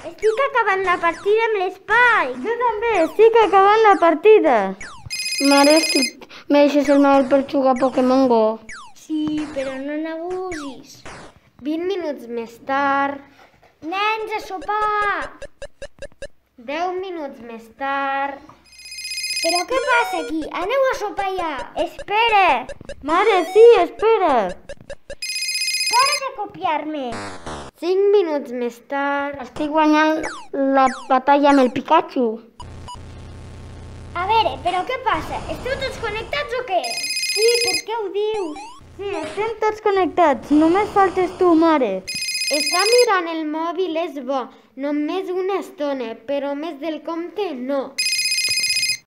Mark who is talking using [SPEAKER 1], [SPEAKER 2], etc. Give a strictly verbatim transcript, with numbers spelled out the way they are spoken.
[SPEAKER 1] Estic acabant la partida amb l'espai.
[SPEAKER 2] Jo també, estic acabant la partida. Mare, és que me deixes el mòbil per jugar a Pokémon Go.
[SPEAKER 1] Sí, però no n'abusis.
[SPEAKER 2] vint minuts més tard.
[SPEAKER 1] Nens, a sopar!
[SPEAKER 2] deu minuts més tard.
[SPEAKER 1] Però què passa aquí? Aneu a sopar ja.
[SPEAKER 2] Espera! Mare, sí, espera!
[SPEAKER 1] Para de copiar-me.
[SPEAKER 2] cinc minuts més tard. Estic guanyant la batalla amb el Pikachu.
[SPEAKER 1] A veure, però què passa? Esteu tots connectats o què? Sí, per què ho dius?
[SPEAKER 2] Sí, estem tots connectats. Només faltes tu, mare. Estar mirant el mòbil és bo, només una estona, però més del compte no.